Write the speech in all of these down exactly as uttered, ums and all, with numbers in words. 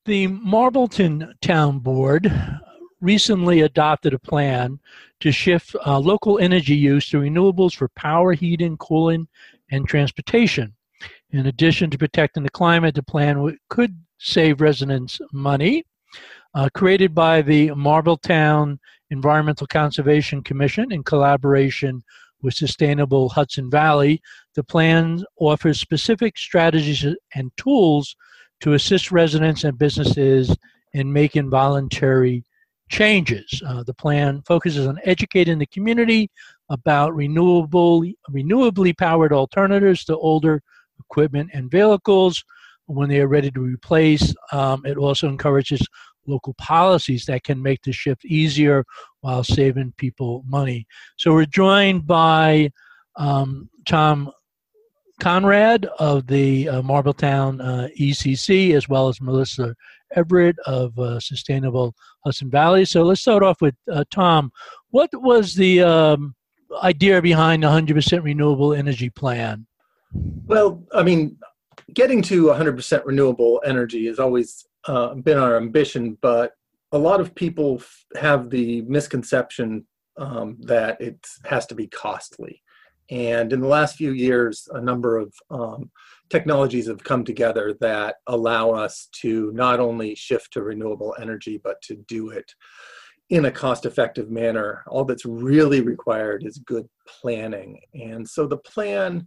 The Marbleton Town Board recently adopted a plan to shift uh, local energy use to renewables for power, heating, cooling, and transportation. In addition to protecting the climate, the plan w- could save residents money. Uh, created by the Marbletown Environmental Conservation Commission in collaboration with Sustainable Hudson Valley, the plan offers specific strategies and tools to assist residents and businesses in making voluntary changes. Uh, the plan focuses on educating the community about renewable, renewably powered alternatives to older equipment and vehicles when they are ready to replace. Um, it also encourages local policies that can make the shift easier while saving people money. So we're joined by um, Tom Conrad of the uh, Marbletown uh, E C C, as well as Melissa Everett of uh, Sustainable Hudson Valley. So let's start off with uh, Tom. What was the um, idea behind the one hundred percent renewable energy plan? Well, I mean, getting to one hundred percent renewable energy has always uh, been our ambition, but a lot of people f- have the misconception um, that it has to be costly. And in the last few years, a number of um, technologies have come together that allow us to not only shift to renewable energy, but to do it in a cost-effective manner. All that's really required is good planning. And so the plan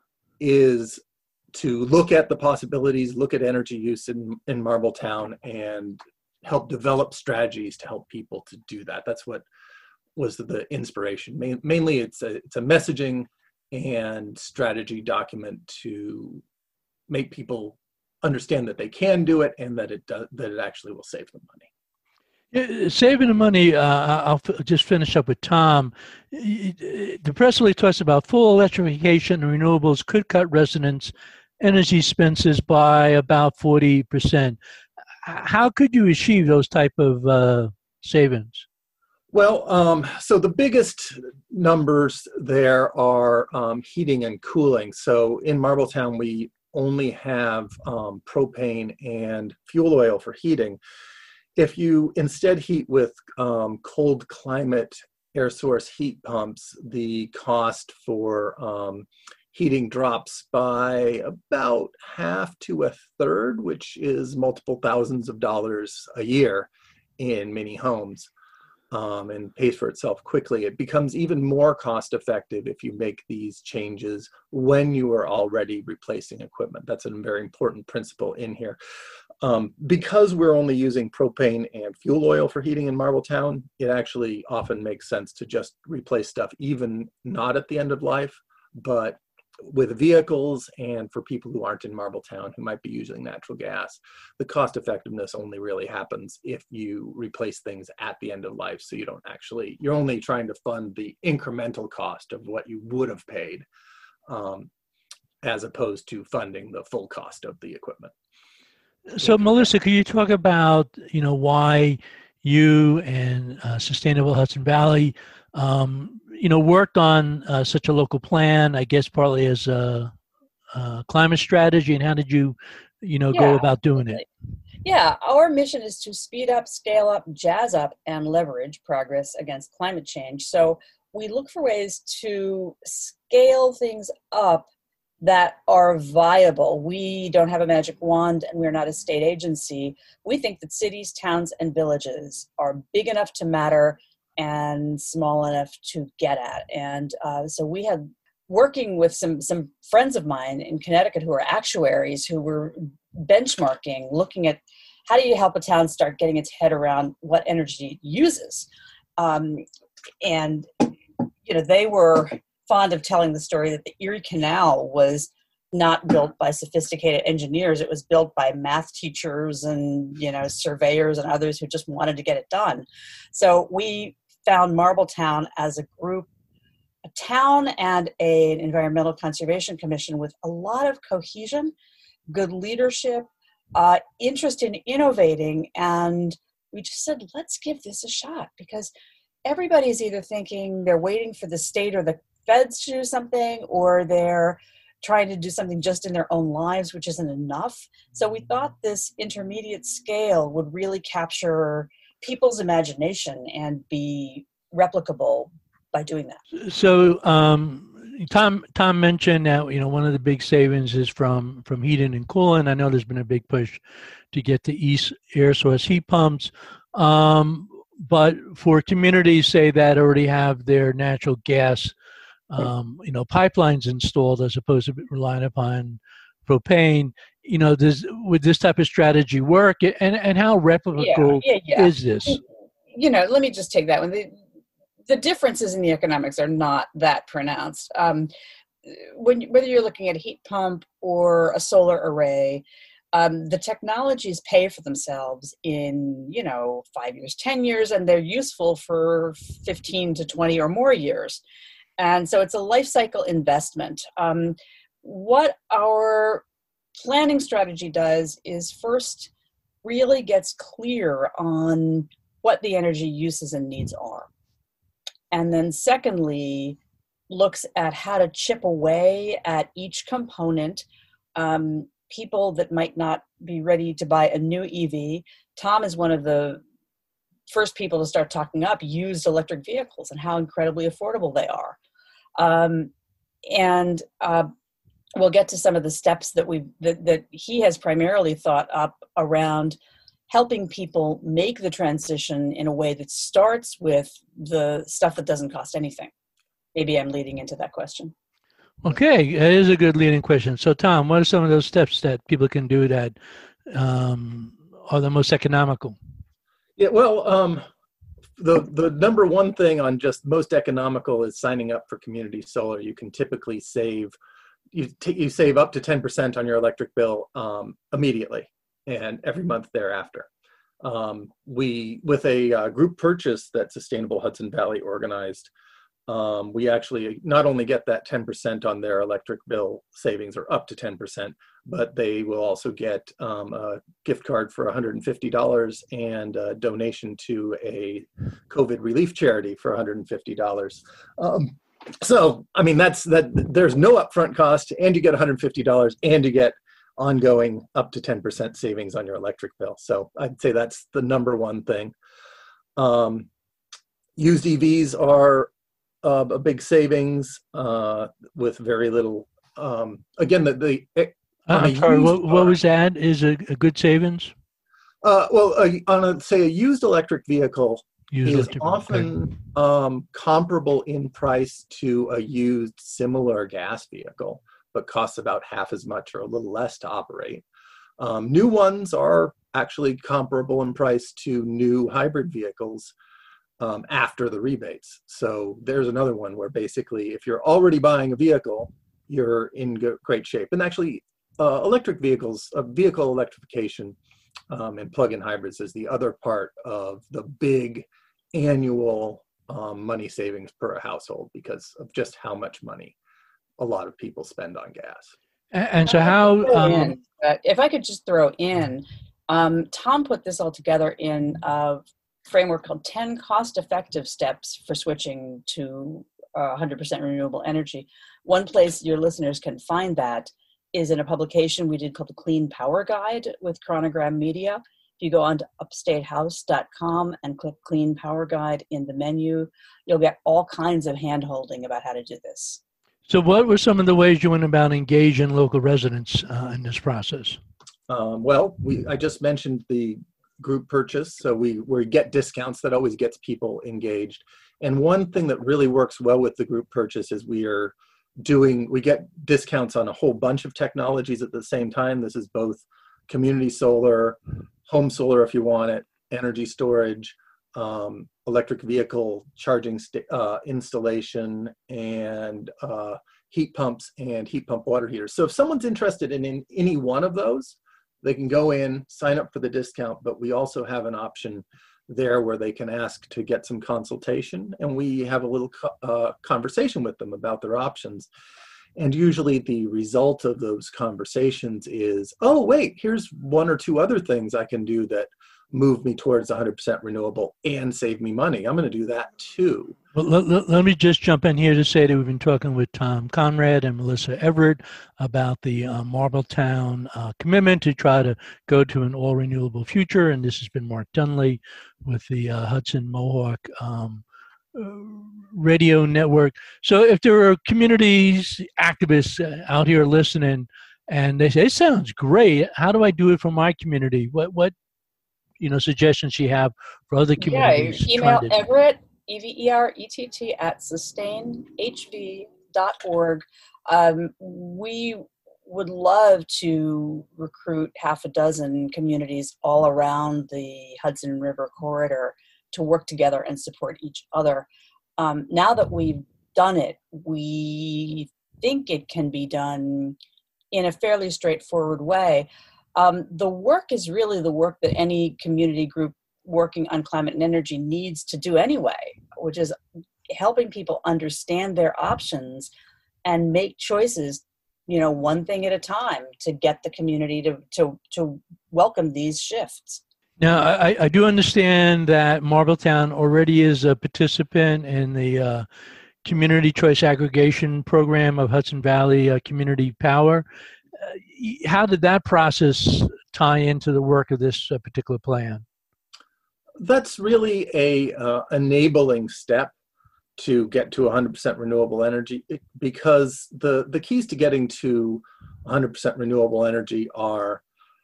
is to look at the possibilities, look at energy use in, in Marbletown, and help develop strategies to help people to do that. That's what was the inspiration. Main, mainly it's a, it's a messaging and strategy document to make people understand that they can do it and that it does, that it actually will save them money. Yeah, saving the money, uh, I'll f- just finish up with Tom. The press release talks about full electrification and renewables could cut residents' energy expenses by about forty percent. How could you achieve those type of uh, savings? Well, um, so the biggest numbers there are um, heating and cooling. So in Marbletown, we only have um, propane and fuel oil for heating. If you instead heat with um, cold climate air source heat pumps, the cost for um, heating drops by about half to a third, which is multiple thousands of dollars a year in many homes. Um, and pays for itself quickly. It becomes even more cost effective if you make these changes when you are already replacing equipment. That's a very important principle in here. Um, because we're only using propane and fuel oil for heating in Marbletown, it actually often makes sense to just replace stuff, even not at the end of life, but with vehicles and for people who aren't in Marbletown who might be using natural gas. The cost effectiveness only really happens if you replace things at the end of life. So you don't actually, you're only trying to fund the incremental cost of what you would have paid um, as opposed to funding the full cost of the equipment. So Melissa, could you talk about, you know, why you and uh, Sustainable Hudson Valley um, you know, worked on uh, such a local plan, I guess partly as a, a climate strategy, and how did you, you know, go Yeah, about doing absolutely. it? Yeah, our mission is to speed up, scale up, jazz up, and leverage progress against climate change. So we look for ways to scale things up that are viable. We don't have a magic wand and we're not a state agency. We think that cities, towns, and villages are big enough to matter and small enough to get at. And uh, so we had, working with some, some friends of mine in Connecticut who are actuaries who were benchmarking, looking at how do you help a town start getting its head around what energy it uses. Um, and, you know, they were fond of telling the story that the Erie Canal was not built by sophisticated engineers. It was built by math teachers and, you know, surveyors and others who just wanted to get it done. So we found Marbletown as a group, a town and a, an environmental conservation commission with a lot of cohesion, good leadership, uh, interest in innovating. And we just said, let's give this a shot, because everybody's either thinking they're waiting for the state or the feds to do something, or they're trying to do something just in their own lives, which isn't enough. So we thought this intermediate scale would really capture people's imagination and be replicable by doing that. So um, Tom Tom mentioned that, you know, one of the big savings is from from heating and cooling. I know there's been a big push to get to east air source heat pumps, um, but for communities, say, that already have their natural gas, um, you know, pipelines installed as opposed to relying upon propane, you know, does would this type of strategy work, and and how replicable yeah, yeah, yeah. is this? You know, let me just take that one. The, the differences in the economics are not that pronounced. Um, when whether you're looking at a heat pump or a solar array, um, the technologies pay for themselves in, you know, five years, ten years, and they're useful for fifteen to twenty or more years. And so it's a life cycle investment. Um, what our planning strategy does is first really gets clear on what the energy uses and needs are. And then secondly, looks at how to chip away at each component. Um, people that might not be ready to buy a new E V. Tom is one of the first people to start talking up used electric vehicles and how incredibly affordable they are. Um, and uh, we'll get to some of the steps that we that, that he has primarily thought up around helping people make the transition in a way that starts with the stuff that doesn't cost anything. Maybe I'm leading into that question. Okay, it is a good leading question. So, Tom, what are some of those steps that people can do that um, are the most economical? Yeah, well, um, the the number one thing on just most economical is signing up for community solar. You can typically save you t- you save up to ten percent on your electric bill um, immediately, and every month thereafter. Um, we, with a uh, group purchase that Sustainable Hudson Valley organized, um, we actually not only get that ten percent on their electric bill savings, or up to ten percent, but they will also get um, a gift card for one hundred fifty dollars and a donation to a COVID relief charity for one hundred fifty dollars. Um, so, I mean, that's that. There's no upfront cost, and you get one hundred fifty dollars, and you get ongoing up to ten percent savings on your electric bill. So I'd say that's the number one thing. Um, used E Vs are uh, a big savings uh, with very little. Um, again, the, the I'm sorry, what, what was that? Is a, a good savings? Uh, well, uh, on a, say a used electric vehicle Used is electric vehicle, often um, comparable in price to a used similar gas vehicle, but costs about half as much or a little less to operate. Um, new ones are actually comparable in price to new hybrid vehicles um, after the rebates. So there's another one where basically if you're already buying a vehicle, you're in go- great shape. And actually uh, electric vehicles, uh, vehicle electrification um, and plug-in hybrids is the other part of the big annual um, money savings per household because of just how much money a lot of people spend on gas. And, and so how, um, in, uh, if I could just throw in, um, Tom put this all together in a framework called ten cost-effective steps for switching to uh, one hundred percent renewable energy. One place your listeners can find that is in a publication we did called the Clean Power Guide with Chronogram Media. If you go on to upstate house dot com and click Clean Power Guide in the menu, you'll get all kinds of hand-holding about how to do this. So what were some of the ways you went about engaging local residents uh, in this process? Um, well, we I just mentioned the group purchase. So we, we get discounts. That always gets people engaged. And one thing that really works well with the group purchase is we are doing, we get discounts on a whole bunch of technologies at the same time. This is both community solar, home solar if you want it, energy storage, um, electric vehicle charging st- uh, installation, and uh, heat pumps and heat pump water heaters. So if someone's interested in, in any one of those, they can go in, sign up for the discount, but we also have an option there where they can ask to get some consultation, and we have a little co- uh, conversation with them about their options. And usually the result of those conversations is, oh, wait, here's one or two other things I can do that move me towards one hundred percent renewable and save me money. I'm going to do that too. Well, let, let, let me just jump in here to say that we've been talking with Tom Conrad and Melissa Everett about the uh, Marbletown uh, commitment to try to go to an all renewable future. And this has been Mark Dunley with the uh, Hudson Mohawk um, uh, radio network. So if there are communities, activists uh, out here listening and they say, it sounds great, how do I do it for my community? What, what, you know, suggestions you have for other communities? Yeah, email to- Everett, E V E R E T T, at sustain H V dot org. Um, we would love to recruit half a dozen communities all around the Hudson River corridor to work together and support each other. Um, now that we've done it, we think it can be done in a fairly straightforward way. Um, the work is really the work that any community group working on climate and energy needs to do anyway, which is helping people understand their options and make choices, you know, one thing at a time to get the community to to, to welcome these shifts. Now, I, I do understand that Marbletown already is a participant in the uh, Community Choice Aggregation Program of Hudson Valley uh, Community Power. Uh, how did that process tie into the work of this uh, particular plan? That's really a uh, enabling step to get to one hundred percent renewable energy, because the, the keys to getting to one hundred percent renewable energy are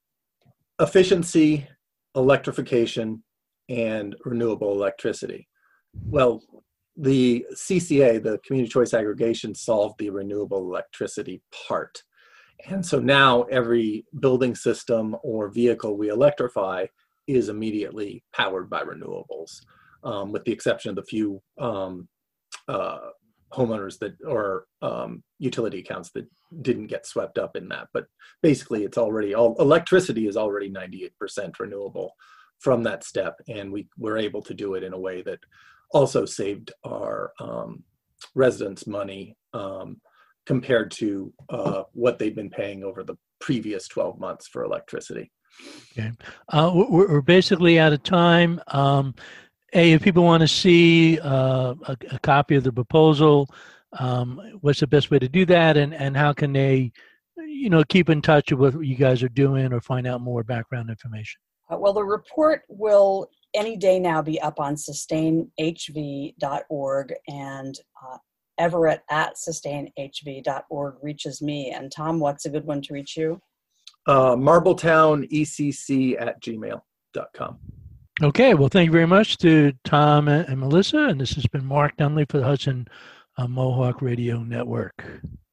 efficiency, electrification, and renewable electricity. Well, the C C A, the Community Choice Aggregation, solved the renewable electricity part. And so now every building system or vehicle we electrify is immediately powered by renewables, um, with the exception of the few um, uh, homeowners that or um, utility accounts that didn't get swept up in that. But basically, it's already all electricity is already ninety-eight percent renewable from that step, and we were able to do it in a way that also saved our um, residents money um, compared to uh, what they've been paying over the previous twelve months for electricity. Okay, uh, we're, we're basically out of time. Um, A, if people want to see uh, a, a copy of the proposal, um, what's the best way to do that, and, and how can they, you know, keep in touch with what you guys are doing or find out more background information? Uh, well, the report will any day now be up on sustain H V dot org, and uh, Everett at sustain H V dot org reaches me. And Tom, what's a good one to reach you? Uh, Marbletown E C C at gmail dot com. Okay, well, thank you very much to Tom and, and Melissa, and this has been Mark Dunley for the Hudson uh, Mohawk Radio Network.